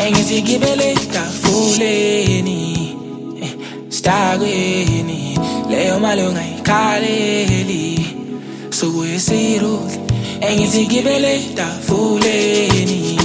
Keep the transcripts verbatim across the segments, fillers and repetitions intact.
engizigibele tafuleni stagweni leyo mali ungayikhaleli subuye sirudle engizigibele tafuleni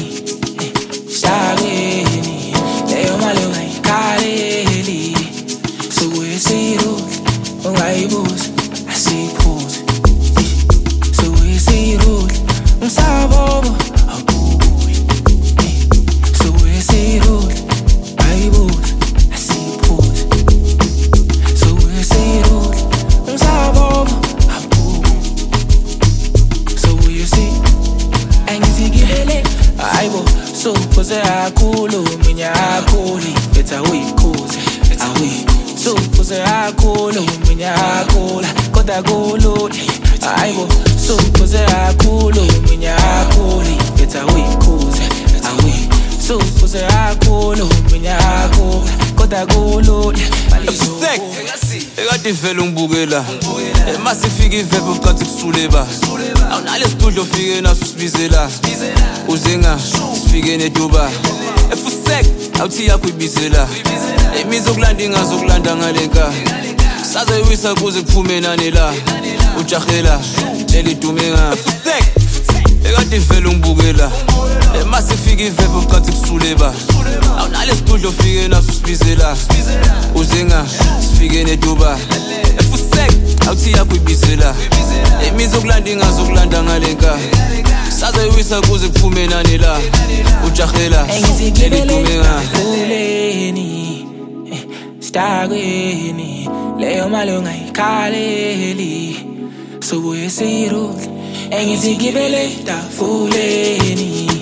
stagweni leyo mali ungayikhaleli subuye sirudle ungayibuza asiphuze subuye sirudle umsabobo akubuye subuye sirudle ayibuza asiphuze subuye sirudle umsabobo akubuye subuye si engizigibele ayibo suphuze akulu minya akuli betha uyikhuze awi suphuze akulu minya akula kodwa kulula ayibo suphuze akulu minya akuli betha uyikhuze awi suphuze akulu minya akula kodwa kulula Sek ekade vele ungibukela emasifika iveve ucathi kusuleba awunalesidudlo ufike naso sibizela uzenga sifike neDubai efusek awuthi yakho ibizela imizo kulanda ingazo kulanda ngalenka sazoyiwisa kuze kuphume nani la ujahela lelidumenga efusek ekade vele ungibukela emasifika iveve ucathi kusuleba awunalesidudlo ufike naso sibizela uzenga sifike neDubai efusek awuthi yakho ibizela imizo kulanda ingazo kulanda ngalenka sazoyiwisa kuze kuphume nani la ujahela lelidumenga fuleni stagweni leyo mali ungayikhaleli subuye sirudle engizigibele tafuleni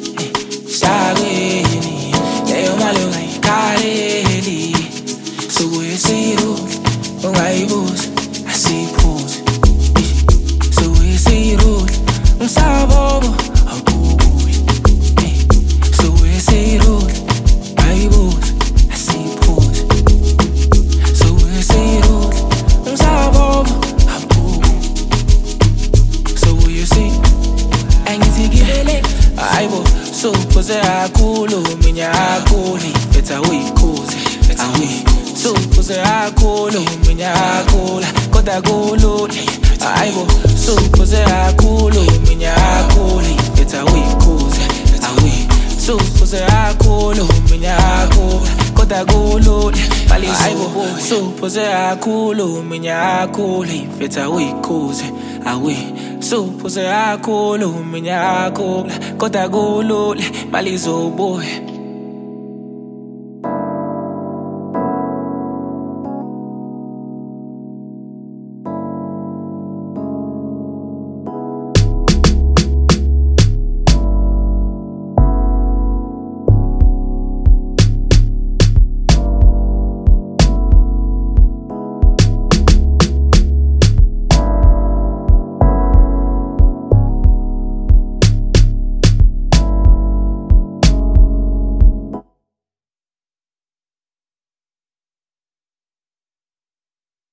stagweni leyo mali ungayikhaleli subuye sirudle ungayibuza asiphuze subuye sirudle umsabobo akubuye subuye sirudle ayibuza asiphuze subuye sirudle umsabobo akubuye subuye si engizigibele ayibo suphuze akulu minya akuli betha uyikhuze awi suphuze akulu minya akula kodwa kulula ayibo suphuze akulu minya akuli betha uyikhuze awi suphuze akulu minya akula kodwa kulula ayibo suphuze akulu minya akuli betha uyikhuze awi suphuze akulu minya akula kodwa kulula mali zobuye